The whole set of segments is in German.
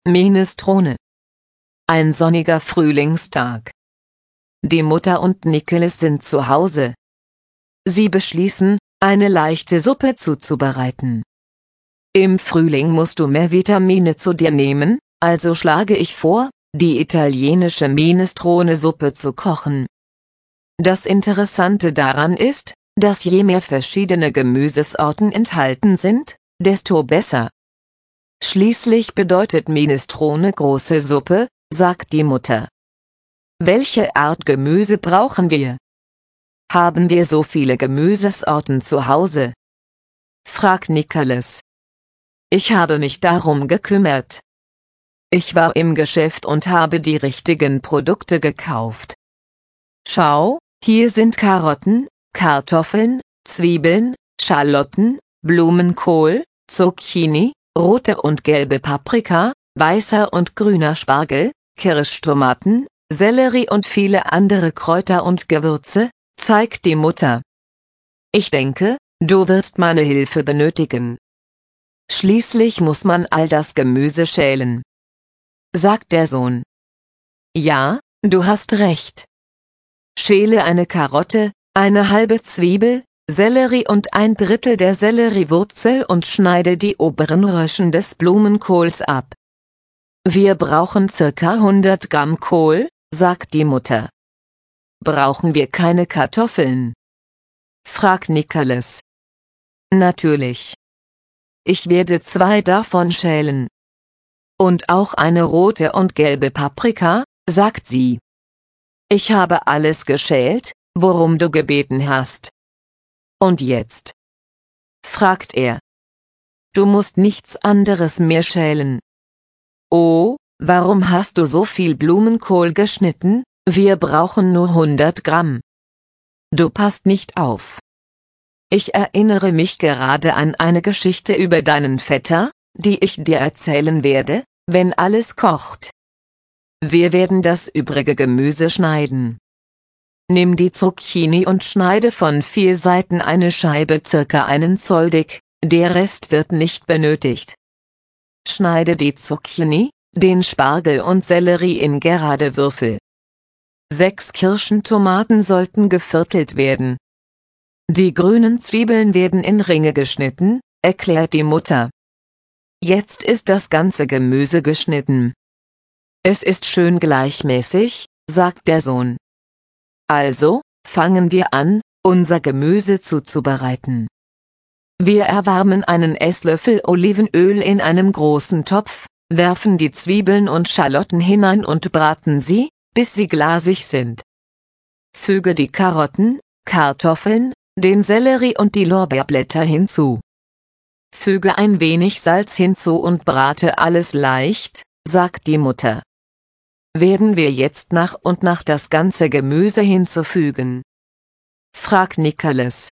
Minestrone. Ein sonniger Frühlingstag. Die Mutter und Nicholas sind zu Hause. Sie beschließen, eine leichte Suppe zuzubereiten. Im Frühling musst du mehr Vitamine zu dir nehmen, also schlage ich vor, die italienische Minestrone-Suppe zu kochen. Das Interessante daran ist, dass je mehr verschiedene Gemüsesorten enthalten sind, desto besser. Schließlich bedeutet Minestrone große Suppe, sagt die Mutter. Welche Art Gemüse brauchen wir? Haben wir so viele Gemüsesorten zu Hause? Fragt Nicholas. Ich habe mich darum gekümmert. Ich war im Geschäft und habe die richtigen Produkte gekauft. Schau, hier sind Karotten, Kartoffeln, Zwiebeln, Schalotten, Blumenkohl, Zucchini, rote und gelbe Paprika, weißer und grüner Spargel, Kirschtomaten, Sellerie und viele andere Kräuter und Gewürze, zeigt die Mutter. Ich denke, du wirst meine Hilfe benötigen. Schließlich muss man all das Gemüse schälen, sagt der Sohn. Ja, du hast recht. Schäle eine Karotte, eine halbe Zwiebel, Sellerie und ein Drittel der Selleriewurzel und schneide die oberen Röschen des Blumenkohls ab. Wir brauchen ca. 100 Gramm Kohl, sagt die Mutter. Brauchen wir keine Kartoffeln? Fragt Nicholas. Natürlich. Ich werde 2 davon schälen. Und auch eine rote und gelbe Paprika, sagt sie. Ich habe alles geschält, worum du gebeten hast. Und jetzt? Fragt er. Du musst nichts anderes mehr schälen. Oh, warum hast du so viel Blumenkohl geschnitten? Wir brauchen nur 100 Gramm. Du passt nicht auf. Ich erinnere mich gerade an eine Geschichte über deinen Vetter, die ich dir erzählen werde, wenn alles kocht. Wir werden das übrige Gemüse schneiden. Nimm die Zucchini und schneide von 4 Seiten eine Scheibe ca. 1 Zoll dick, der Rest wird nicht benötigt. Schneide die Zucchini, den Spargel und Sellerie in gerade Würfel. 6 Kirschentomaten sollten geviertelt werden. Die grünen Zwiebeln werden in Ringe geschnitten, erklärt die Mutter. Jetzt ist das ganze Gemüse geschnitten. Es ist schön gleichmäßig, sagt der Sohn. Also, fangen wir an, unser Gemüse zuzubereiten. Wir erwärmen einen Esslöffel Olivenöl in einem großen Topf, werfen die Zwiebeln und Schalotten hinein und braten sie, bis sie glasig sind. Füge die Karotten, Kartoffeln, den Sellerie und die Lorbeerblätter hinzu. Füge ein wenig Salz hinzu und brate alles leicht, sagt die Mutter. Werden wir jetzt nach und nach das ganze Gemüse hinzufügen? Fragt Nicholas.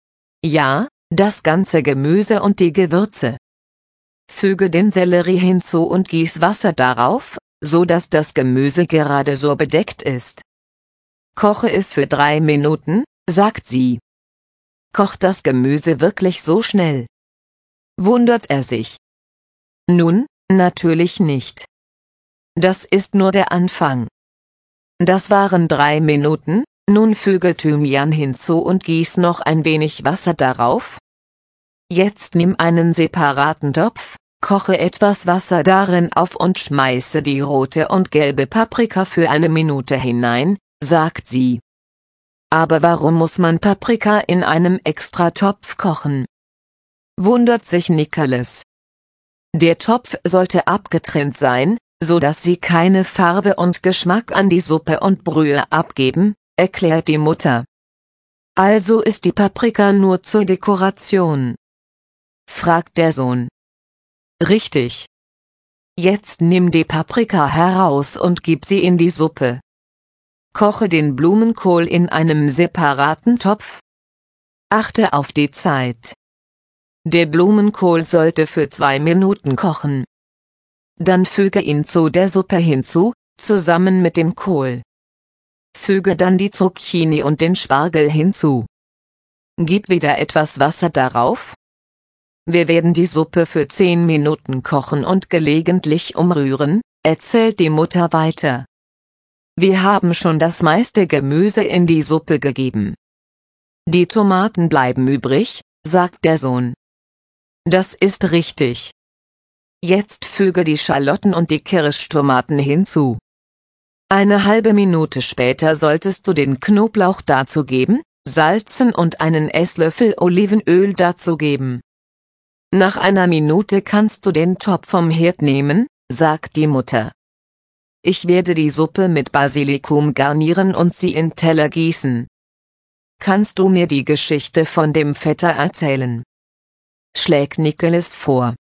Ja, das ganze Gemüse und die Gewürze. Füge den Sellerie hinzu und gieß Wasser darauf, so dass das Gemüse gerade so bedeckt ist. Koche es für 3 Minuten, sagt sie. Kocht das Gemüse wirklich so schnell? Wundert er sich. Nun, natürlich nicht. Das ist nur der Anfang. Das waren 3 Minuten, nun füge Thymian hinzu und gieß noch ein wenig Wasser darauf. Jetzt nimm einen separaten Topf, koche etwas Wasser darin auf und schmeiße die rote und gelbe Paprika für 1 Minute hinein, sagt sie. Aber warum muss man Paprika in einem Extratopf kochen? Wundert sich Nicholas. Der Topf sollte abgetrennt sein, so dass sie keine Farbe und Geschmack an die Suppe und Brühe abgeben, erklärt die Mutter. Also ist die Paprika nur zur Dekoration? Fragt der Sohn. Richtig. Jetzt nimm die Paprika heraus und gib sie in die Suppe. Koche den Blumenkohl in einem separaten Topf. Achte auf die Zeit. Der Blumenkohl sollte für 2 Minuten kochen. Dann füge ihn zu der Suppe hinzu, zusammen mit dem Kohl. Füge dann die Zucchini und den Spargel hinzu. Gib wieder etwas Wasser darauf. Wir werden die Suppe für 10 Minuten kochen und gelegentlich umrühren, erzählt die Mutter weiter. Wir haben schon das meiste Gemüse in die Suppe gegeben. Die Tomaten bleiben übrig, sagt der Sohn. Das ist richtig. Jetzt füge die Schalotten und die Kirschtomaten hinzu. Eine halbe Minute später solltest du den Knoblauch dazugeben, salzen und einen Esslöffel Olivenöl dazugeben. Nach einer Minute kannst du den Topf vom Herd nehmen, sagt die Mutter. Ich werde die Suppe mit Basilikum garnieren und sie in Teller gießen. Kannst du mir die Geschichte von dem Vetter erzählen? Schlägt Nicholas vor.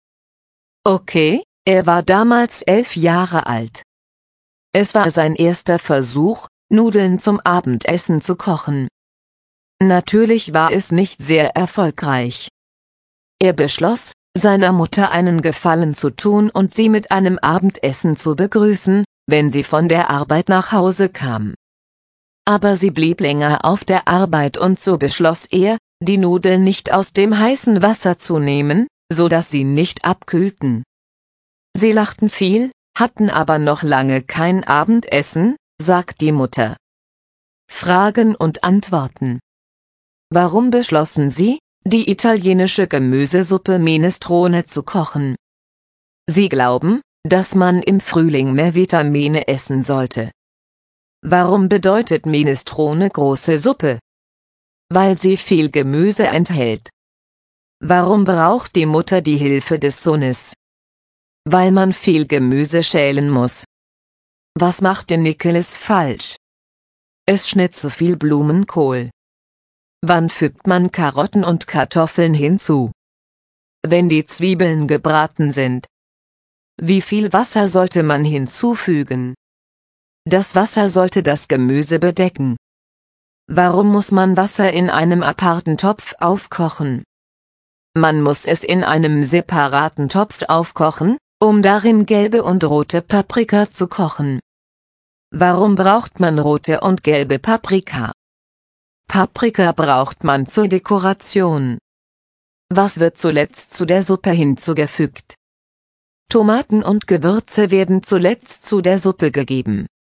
Okay, er war damals 11 Jahre alt. Es war sein erster Versuch, Nudeln zum Abendessen zu kochen. Natürlich war es nicht sehr erfolgreich. Er beschloss, seiner Mutter einen Gefallen zu tun und sie mit einem Abendessen zu begrüßen, wenn sie von der Arbeit nach Hause kam. Aber sie blieb länger auf der Arbeit und so beschloss er, die Nudeln nicht aus dem heißen Wasser zu nehmen, so dass sie nicht abkühlten. Sie lachten viel, hatten aber noch lange kein Abendessen, sagt die Mutter. Fragen und Antworten. Warum beschlossen sie, die italienische Gemüsesuppe Minestrone zu kochen? Sie glauben, dass man im Frühling mehr Vitamine essen sollte. Warum bedeutet Minestrone große Suppe? Weil sie viel Gemüse enthält. Warum braucht die Mutter die Hilfe des Sohnes? Weil man viel Gemüse schälen muss. Was machte Nicholas falsch? Es schnitt zu viel Blumenkohl. Wann fügt man Karotten und Kartoffeln hinzu? Wenn die Zwiebeln gebraten sind. Wie viel Wasser sollte man hinzufügen? Das Wasser sollte das Gemüse bedecken. Warum muss man Wasser in einem aparten Topf aufkochen? Man muss es in einem separaten Topf aufkochen, um darin gelbe und rote Paprika zu kochen. Warum braucht man rote und gelbe Paprika? Paprika braucht man zur Dekoration. Was wird zuletzt zu der Suppe hinzugefügt? Tomaten und Gewürze werden zuletzt zu der Suppe gegeben.